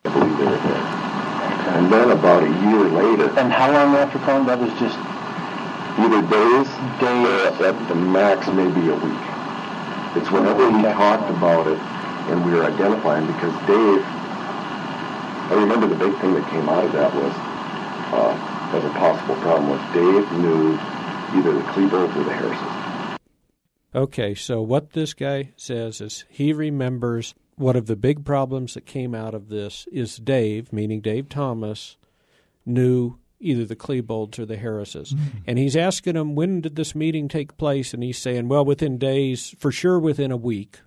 And then about a year later. And how long after calling? That was just either days, days uh, at the max, maybe a week. It's whenever he talked about it. and we were identifying because Dave, I remember the big thing that came out of that was, uh, as a possible problem, was Dave knew either the Klebold or the Harrises. Okay, so what this guy says is he remembers one of the big problems that came out of this is Dave, meaning Dave Thomas, knew either the Klebolds or the Harrises. Mm-hmm. And he's asking him, when did this meeting take place? And he's saying, well, within days, for sure within a week.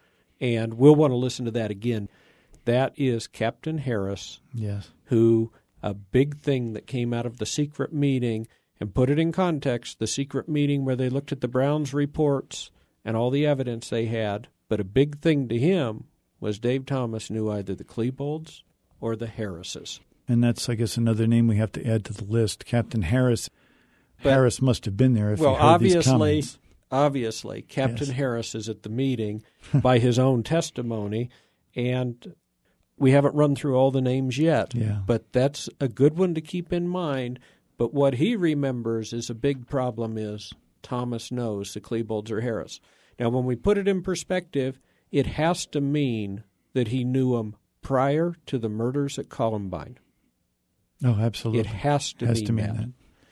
And we'll want to listen to that again. That is Captain Harris, yes, who a big thing that came out of the secret meeting, and put it in context, the secret meeting where they looked at the Browns reports and all the evidence they had, but a big thing to him was Dave Thomas knew either the Klebolds or the Harrises. And that's, I guess, another name we have to add to the list. Captain Harris. But, Harris must have been there if well, he heard obviously, these comments. Obviously, Captain yes. Harris is at the meeting by his own testimony, and we haven't run through all the names yet. Yeah. But that's a good one to keep in mind. But what he remembers is a big problem is Thomas knows the Klebolds or Harris. Now, when we put it in perspective, it has to mean that he knew them prior to the murders at Columbine. Oh, absolutely. It has to, has mean, to mean that. that.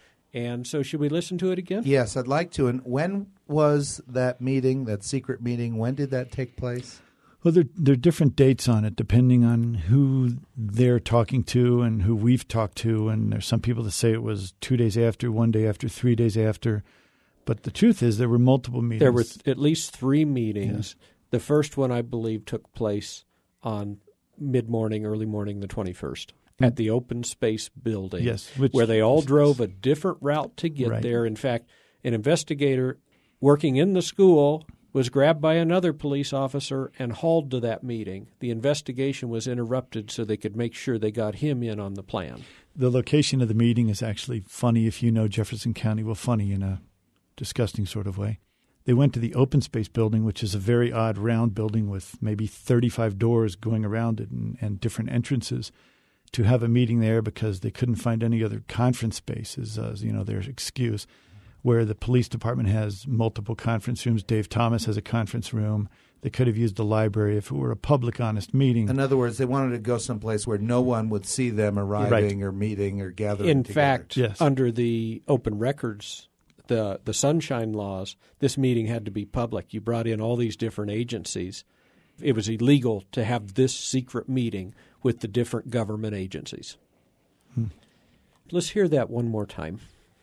And so should we listen to it again? Yes, I'd like to. And when was that meeting, that secret meeting, when did that take place? Well, there, there are different dates on it depending on who they're talking to and who we've talked to. And there's some people that say it was two days after, one day after, three days after. But the truth is there were multiple meetings. There were th- at least three meetings. Yes. The first one, I believe, took place on mid-morning, early morning, the twenty-first. At the open space building, yes, which, where they all drove a different route to get right. there. In fact, an investigator working in the school was grabbed by another police officer and hauled to that meeting. The investigation was interrupted so they could make sure they got him in on the plan. The location of the meeting is actually funny if you know Jefferson County. Well, funny in a disgusting sort of way. They went to the open space building, which is a very odd round building with maybe thirty-five doors going around it and, and different entrances, to have a meeting there because they couldn't find any other conference spaces, uh, you know, their excuse, where the police department has multiple conference rooms. Dave Thomas has a conference room. They could have used the library if it were a public, honest meeting. In other words, they wanted to go someplace where no one would see them arriving right. or meeting or gathering In together. fact, yes. under the open records, the, the sunshine laws, this meeting had to be public. You brought in all these different agencies. It was illegal to have this secret meeting with the different government agencies. Hmm. Let's hear that one more time.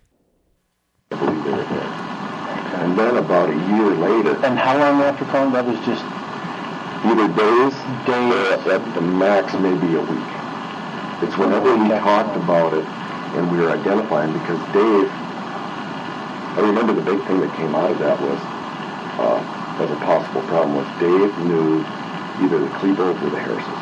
And then about a year later. And how long after calling? That was just either days, days, or at the max maybe a week. It's whenever we talked about it and we were identifying, because Dave, I remember the big thing that came out of that was, uh, as a possible problem, was Dave knew either the Klebolds or the Harrises.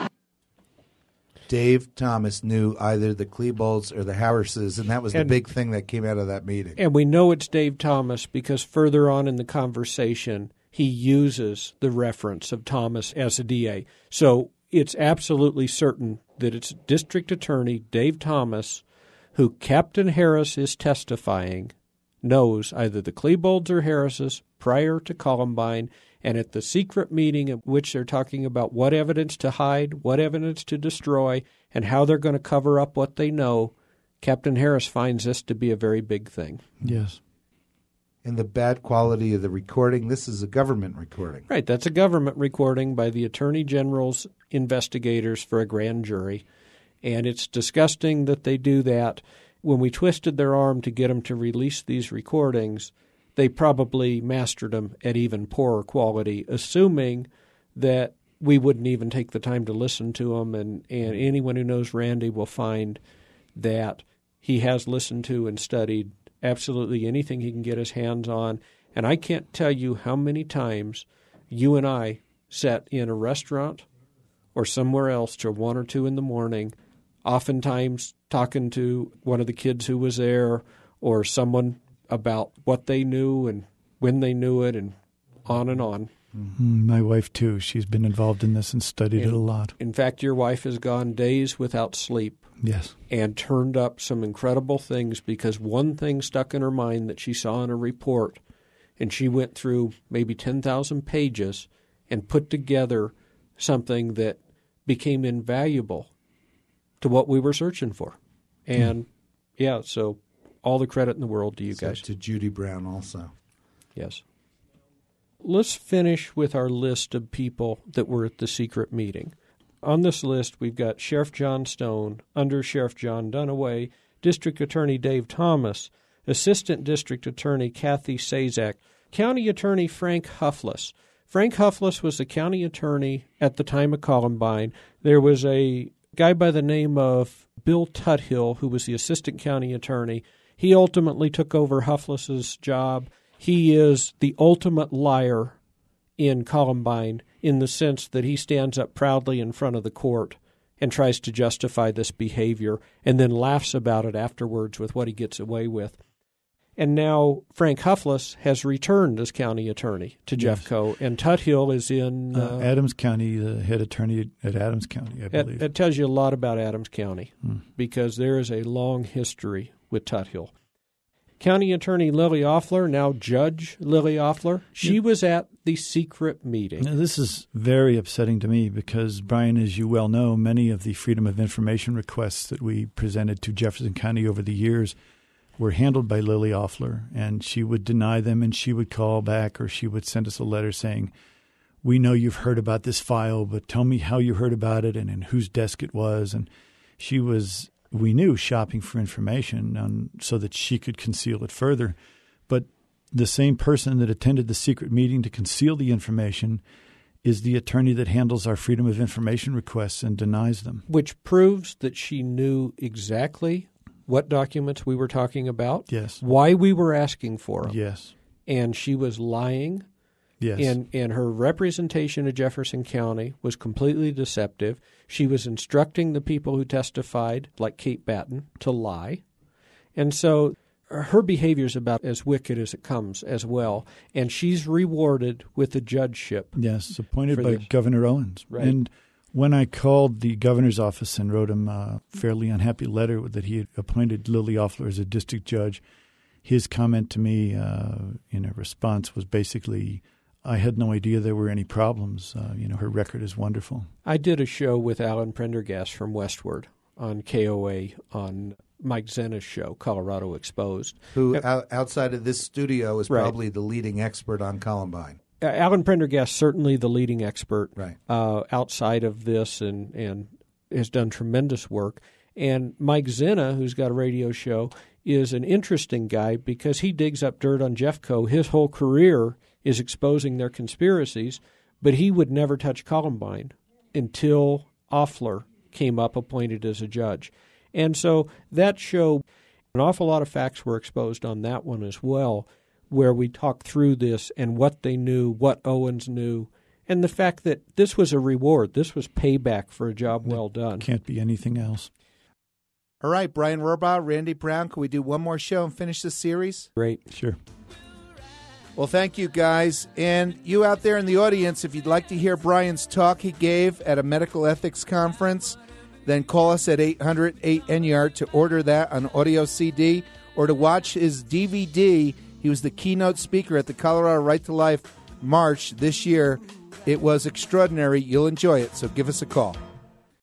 Dave Thomas knew either the Klebolds or the Harrises, and that was the and, big thing that came out of that meeting. And we know it's Dave Thomas because further on in the conversation, he uses the reference of Thomas as a D A. So it's absolutely certain that it's District Attorney Dave Thomas, who Captain Harris is testifying, knows either the Klebolds or Harrises prior to Columbine, and at the secret meeting at which they're talking about what evidence to hide, what evidence to destroy, and how they're going to cover up what they know, Captain Harris finds this to be a very big thing. Yes. And the bad quality of the recording, this is a government recording. Right, that's a government recording by the Attorney General's investigators for a grand jury, and it's disgusting that they do that. When we twisted their arm to get them to release these recordings, they probably mastered them at even poorer quality, assuming that we wouldn't even take the time to listen to them. And, and anyone who knows Randy will find that he has listened to and studied absolutely anything he can get his hands on. And I can't tell you how many times you and I sat in a restaurant or somewhere else till one or two in the morning, oftentimes talking to one of the kids who was there or someone about what they knew and when they knew it and on and on. Mm-hmm. My wife, too. She's been involved in this and studied in, it a lot. In fact, your wife has gone days without sleep. Yes. And turned up some incredible things because one thing stuck in her mind that she saw in a report, and she went through maybe ten thousand pages and put together something that became invaluable to what we were searching for. And, hmm. yeah, so all the credit in the world to you so guys. To Judy Brown also. Yes. Let's finish with our list of people that were at the secret meeting. On this list, we've got Sheriff John Stone, Under Sheriff John Dunaway, District Attorney Dave Thomas, Assistant District Attorney Kathy Sazak, County Attorney Frank Huffless. Frank Huffless was the county attorney at the time of Columbine. There was a guy by the name of Bill Tuthill, who was the assistant county attorney. He ultimately took over Huffless's job. He is the ultimate liar in Columbine in the sense that he stands up proudly in front of the court and tries to justify this behavior and then laughs about it afterwards with what he gets away with. And now Frank Huffless has returned as county attorney to Yes. Jeffco, and Tuthill is in Uh, uh, Adams County, the head attorney at Adams County, I believe. It, it tells you a lot about Adams County Hmm. because there is a long history with Tuthill. County Attorney Lily Offler, now Judge Lily Offler, she Yeah. was at the secret meeting. Now, this is very upsetting to me because, Brian, as you well know, many of the Freedom of Information requests that we presented to Jefferson County over the years were handled by Lily Offler, and she would deny them, and she would call back, or she would send us a letter saying, we know you've heard about this file, but tell me how you heard about it and in whose desk it was. And she was, we knew, shopping for information on, so that she could conceal it further. But the same person that attended the secret meeting to conceal the information is the attorney that handles our Freedom of Information requests and denies them. Which proves that she knew exactly what documents we were talking about, yes, why we were asking for them, yes, and she was lying. Yes. And, and her representation of Jefferson County was completely deceptive. She was instructing the people who testified, like Kate Batten, to lie. And so her behavior is about as wicked as it comes as well. And she's rewarded with a judgeship. Yes, appointed by this. Governor Owens. Right. And when I called the governor's office and wrote him a fairly unhappy letter that he had appointed Lily Offler as a district judge, his comment to me uh, in a response was basically, I had no idea there were any problems. Uh, you know, her record is wonderful. I did a show with Alan Prendergast from Westward on K O A on Mike Zena's show, Colorado Exposed. Who, uh, outside of this studio, is right. probably the leading expert on Columbine. Uh, Alan Prendergast, certainly the leading expert right. uh, outside of this and, and has done tremendous work. And Mike Zena, who's got a radio show, is an interesting guy because he digs up dirt on Jeffco. His whole career is exposing their conspiracies, but he would never touch Columbine until Offler came up appointed as a judge. And so that show, an awful lot of facts were exposed on that one as well, where we talked through this and what they knew, what Owens knew, and the fact that this was a reward. This was payback for a job well done. Can't be anything else. All right, Brian Rohrbaugh, Randy Brown, can we do one more show and finish this series? Great. Sure. Well, thank you, guys. And you out there in the audience, if you'd like to hear Brian's talk he gave at a medical ethics conference, then call us at eight hundred eight N Y A R to order that on audio C D or to watch his D V D. He was the keynote speaker at the Colorado Right to Life March this year. It was extraordinary. You'll enjoy it, so give us a call.